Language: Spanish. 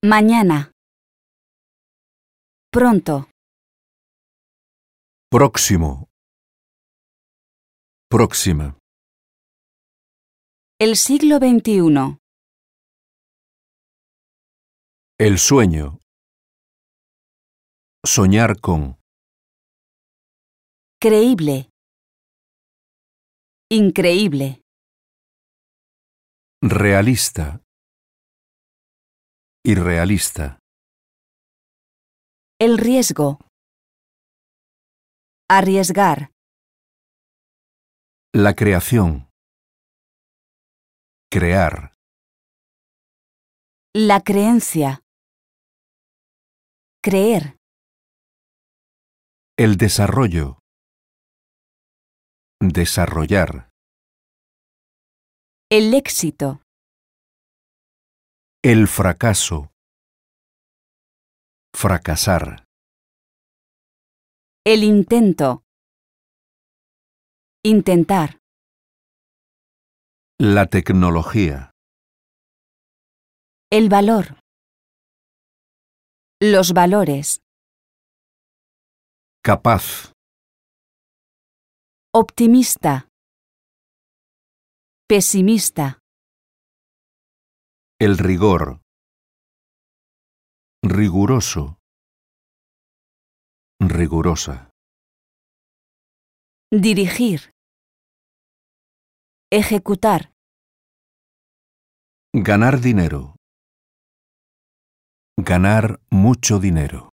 Mañana. Pronto. Próximo. Próxima. El siglo XXI. El sueño. Soñar con. Creíble. Increíble. Realista. Irrealista. El riesgo. Arriesgar. La creación. Crear. La creencia. Creer. El desarrollo. Desarrollar. El éxito. El fracaso. Fracasar. El intento. Intentar. La tecnología. El valor. Los valores. Capaz. Optimista. Pesimista. El rigor. Riguroso. Rigurosa. Dirigir. Ejecutar. Ganar dinero. Ganar mucho dinero.